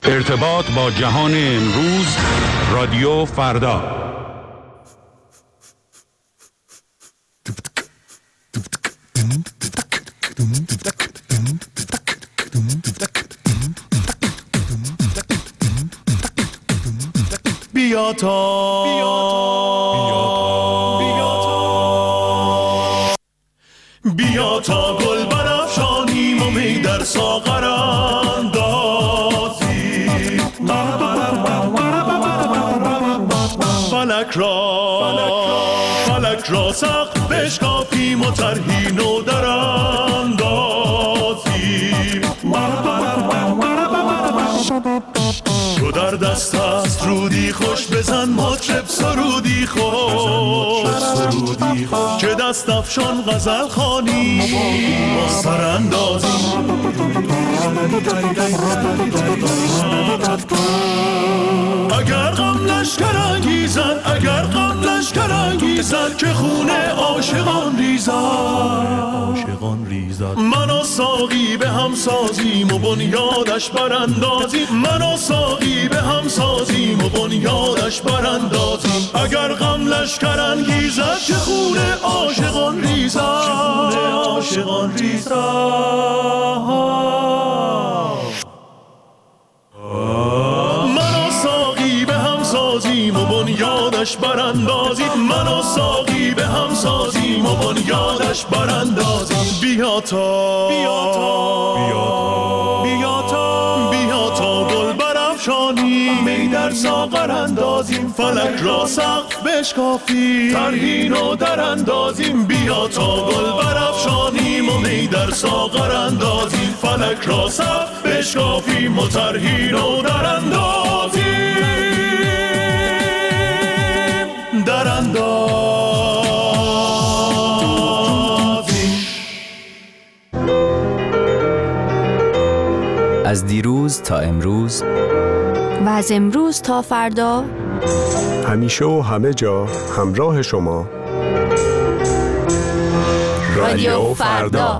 ارتباط با جهان امروز، رادیو فردا. بیا تا گل برافشانیم و می در ساغر اندازیم، فلک را سقف بشکافیم و طرحی نو در اندازیم. تو در دست است رودی خوش، بزن مطرب سرودی خوش، که دست افشان غزل خوانی با سر اندازیم. اگر غم لشکر انگیزد، اگر غم لشکر انگیزد، که خون عاشقان ریزد، من و ساقی به هم سازیم و بنیادش براندازیم، من و ساقی به هم سازیم و بنیادش براندازیم. اگر غم لشکر انگیزد، که خون عاشقان ریزد، من و ساقی به هم سازیم و بنیادش براندازیم، من و ساقی به هم سازیم و بنیادش براندازیم. بیا تا گل برافشانیم، می در ساغر اندازیم، فلک را سقف بشکافیم، طرحی نو در اندازیم. بیا تا گل برافشانیم و می در ساغر اندازیم، فلک را سقف بشکافیم و طرحی نو در اندازیم، در اندازیم. از دیروز تا امروز و از امروز تا فردا، همیشه و همه جا همراه شما، رادیو فردا.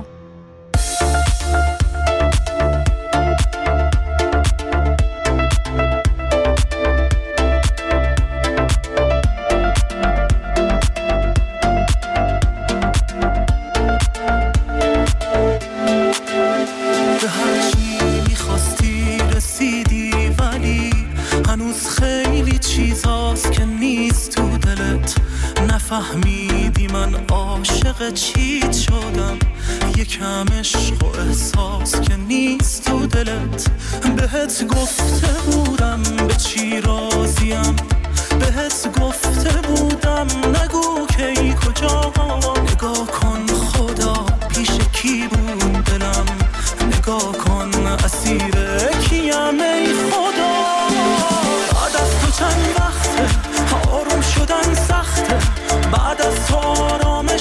فهمیدی من عاشق چیت شدم، یکم عشق و احساس که نیست تو دلت. بهت گفته بودم به چی راضیم، بهت گفته بودم نگو کی کجا. نگاه کن خدا پیش کی بود دلم، نگاه کن اسیر کیم ای خدا. بعد از تو چند وقته آروم شدن سخته، بعد از تو آرامش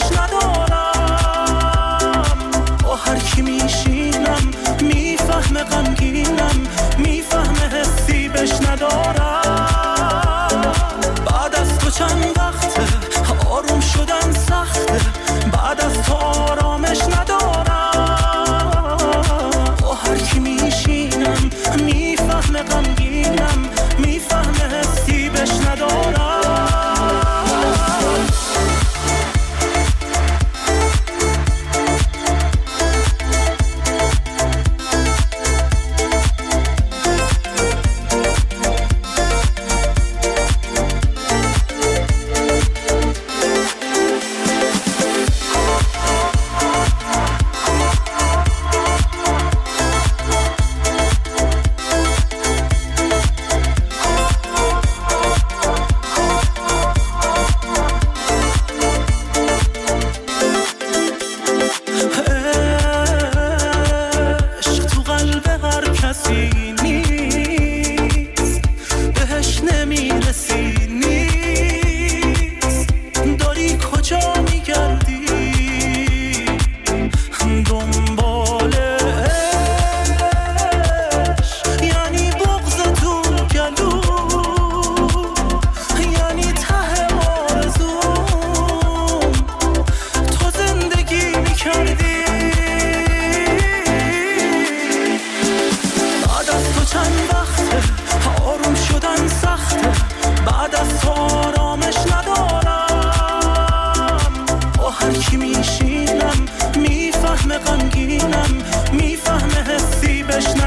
ندارم. با هر کی میشینم میفهمه غمگینم، میفهمه حسی بش ندارم. بعد از تو چند وقته آروم شدن سخته، بعد از تو آرامش ندارم. با هر کی میشینم میفهمه غمگینم، میفهمه حسی بش ندارم.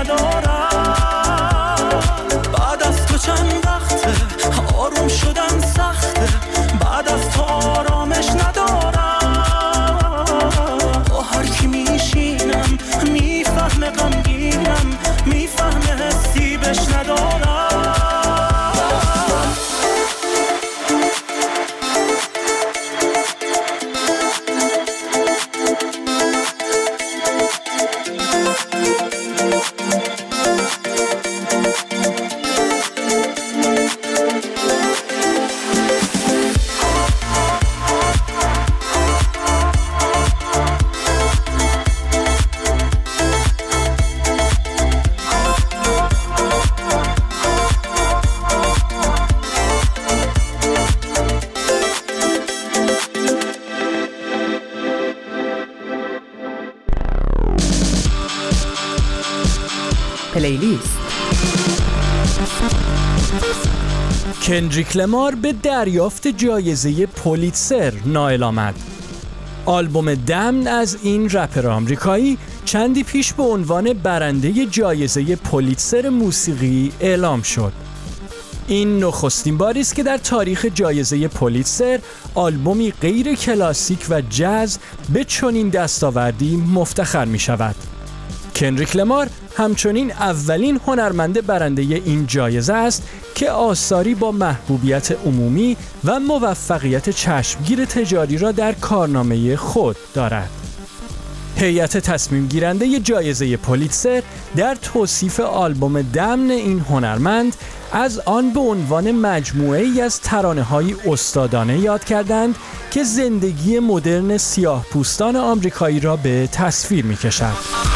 ندارم. بعد از تو چند وقته آروم شدن سخته، بعد از تو آرامش ندارم. با هر کی میشینم میفهمه غمگینم، میفهمه حسی بش ندارم. پلیلیست. کندریک لمار به دریافت جایزه پولیتزر نائل آمد. آلبوم دمن از این رپر آمریکایی چندی پیش به عنوان برنده جایزه پولیتزر موسیقی اعلام شد. این نخستین باری است که در تاریخ جایزه پولیتزر آلبومی غیر کلاسیک و جاز به چنین دستاوردی مفتخر می شود. کندریک لمار همچنین اولین هنرمند برنده این جایزه است که آثاری با محبوبیت عمومی و موفقیت چشمگیر تجاری را در کارنامه خود دارد. هیئت تصمیم گیرنده جایزه پولیتزر در توصیف آلبوم دمن این هنرمند از آن به عنوان مجموعه‌ای از ترانه‌های استادانه یاد کردند که زندگی مدرن سیاه‌پوستان آمریکایی را به تصویر می‌کشد.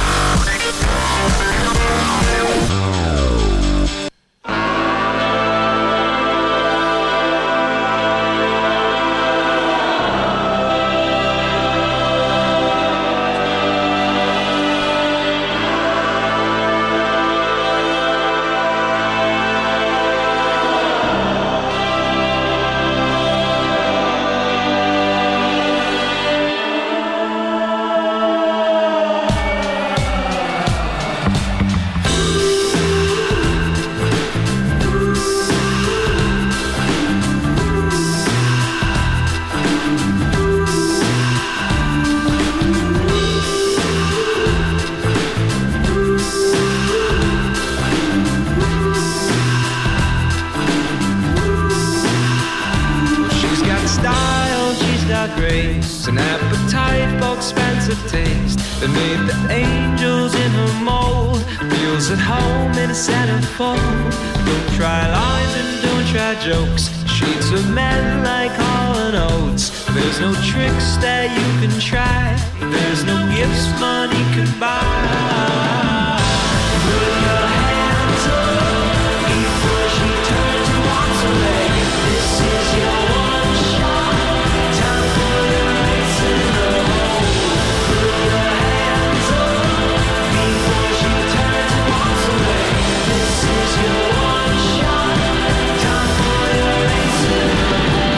Grace, an appetite for expensive taste that made the angels in her mold. Feels at home in a centerfold. Don't try lines and don't try jokes. Sheets of men like Hall and Oates. There's no tricks that you can try. There's no gifts money can buy. Put your hands up before she turns and walks away. This is your one shot. Time for the race in the hole. Put your hands up before she turns and walks away. This is your one shot. Time for the race in the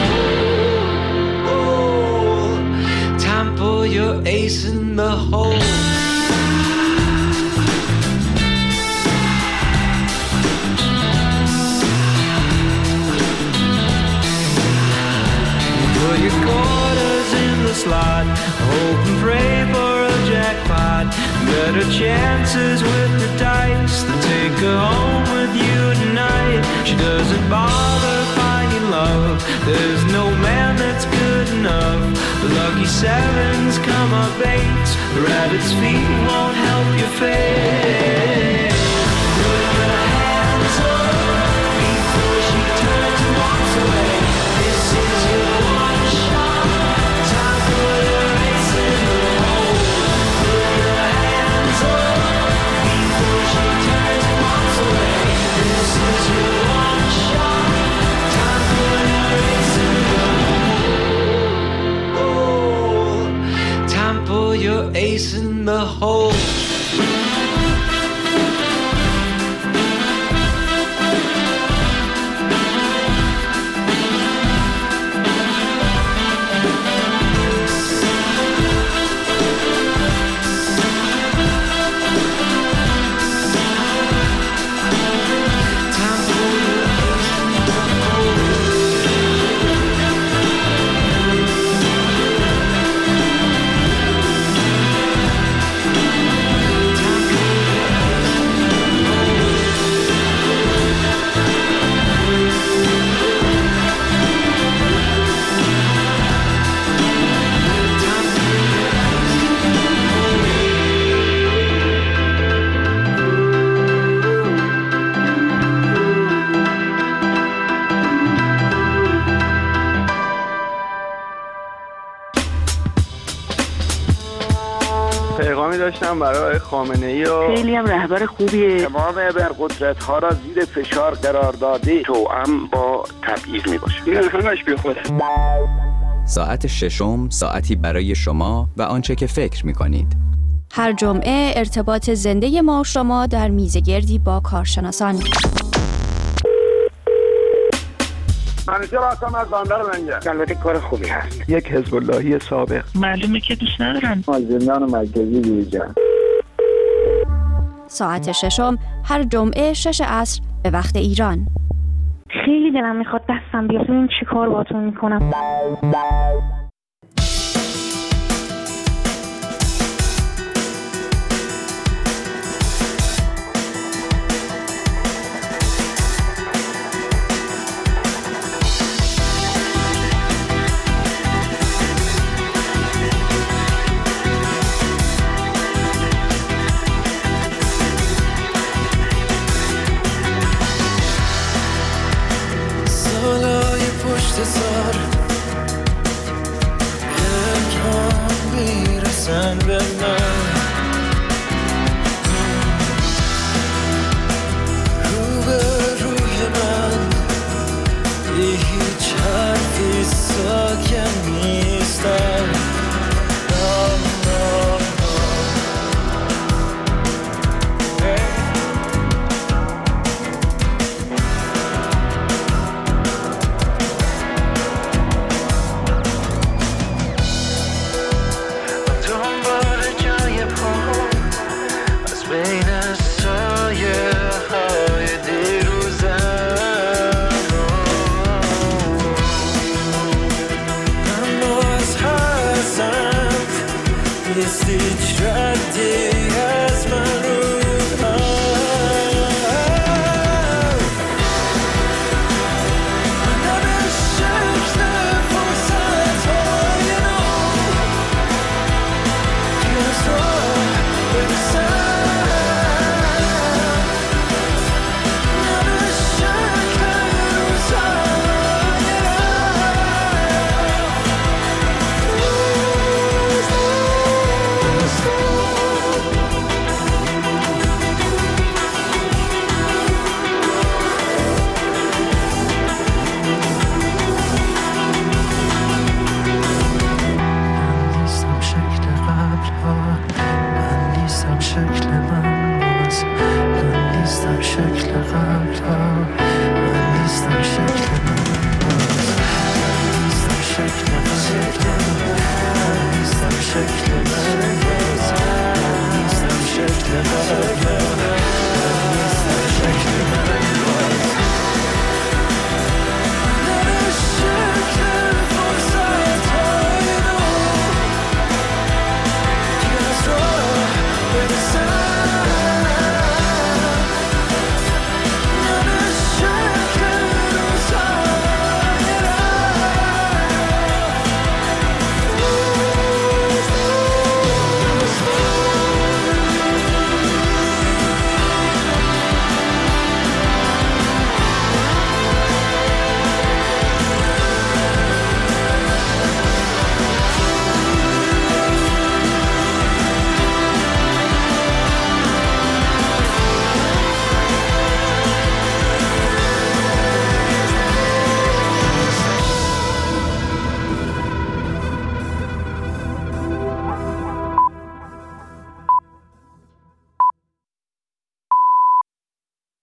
hole. Time for your ace in the hole. Your quarters in the slot, hope and pray for a jackpot. Better chances with the dice than take her home with you tonight. She doesn't bother finding love. There's no man that's good enough. The lucky sevens come up eights. The rabbit's feet won't help your fate. Put your hands up before she turns and walks away. This is your one shot. Time for the race in the hole. Put your hands up before she turns and walks away. This is your one shot. Time for the race in the hole. Time for your ace in the hole. میکنم برای خامنه‌ای و خیلی هم رهبر خوبیه. تمام ابرقدرت‌ها را زیر فشار قرار داده، توأم با تبعیض میباشه. این همش بیخوده. ساعت ششم ساعتی برای شما و آنچه که فکر میکنید. هر جمعه ارتباط زنده ما و شما در میزگردی با کارشناسان. منیژه هستم از بندر منجر. البته کار خوبی هست. یک حزب اللهی سابق. معلومه که دوست ندارن. از زندان مرکزی بیرون. ساعت ششم هر جمعه 6 عصر به وقت ایران. خیلی دلم میخواد دستم بیاد ببین چی کار باهاتون میکنم. سال امکان میرسن به من رو به روی من هیچ حرفی ساکن نیستن شکل من باز من نیستم شکل قبل ها